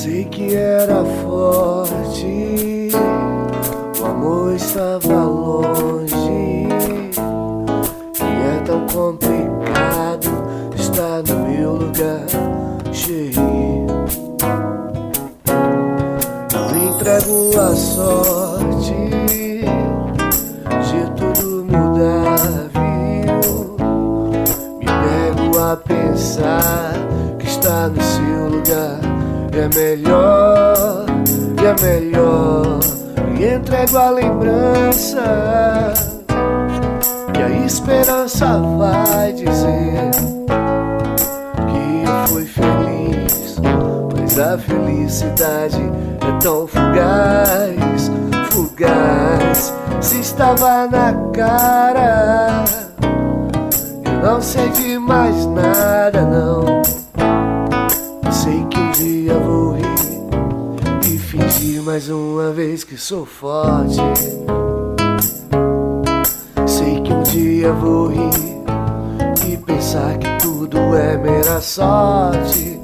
Sei que era forte, o amor estava longe, e é tão complicado estar no meu lugar, cheio. Eu entrego a sorte de tudo mudar, viu? Me pego a pensar que estar no seu lugar é melhor, é melhor. Me entrego a lembrança que a esperança vai dizer que eu fui feliz, mas a felicidade é tão fugaz, fugaz. Se estava na cara, eu não sei de mais nada, não. Sei que um dia vou rir e fingir mais uma vez que sou forte. Sei que um dia vou rir e pensar que tudo é mera sorte.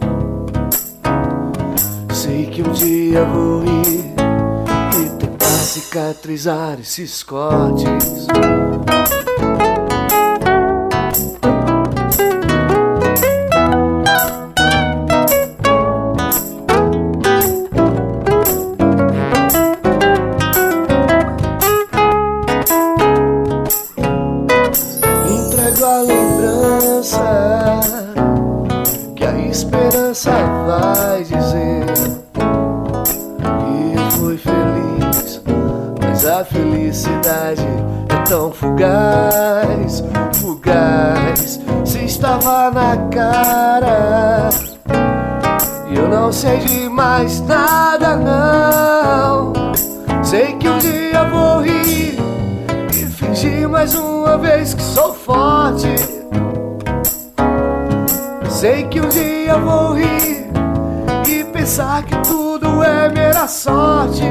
Sei que um dia vou rir e tentar cicatrizar esses cortes. Entrego a lembrança que a esperança vai dizer que eu fui feliz, mas a felicidade é tão fugaz, fugaz. Se estava na cara, eu não sei de mais nada, não. Sei que um dia vou rir e fingir mais uma vez que sou forte. Sei que um dia vou rir e pensar que tudo é mera sorte.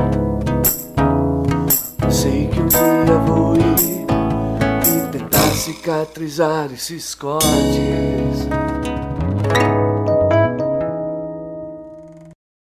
Sei que um dia vou rir e tentar cicatrizar esses cortes.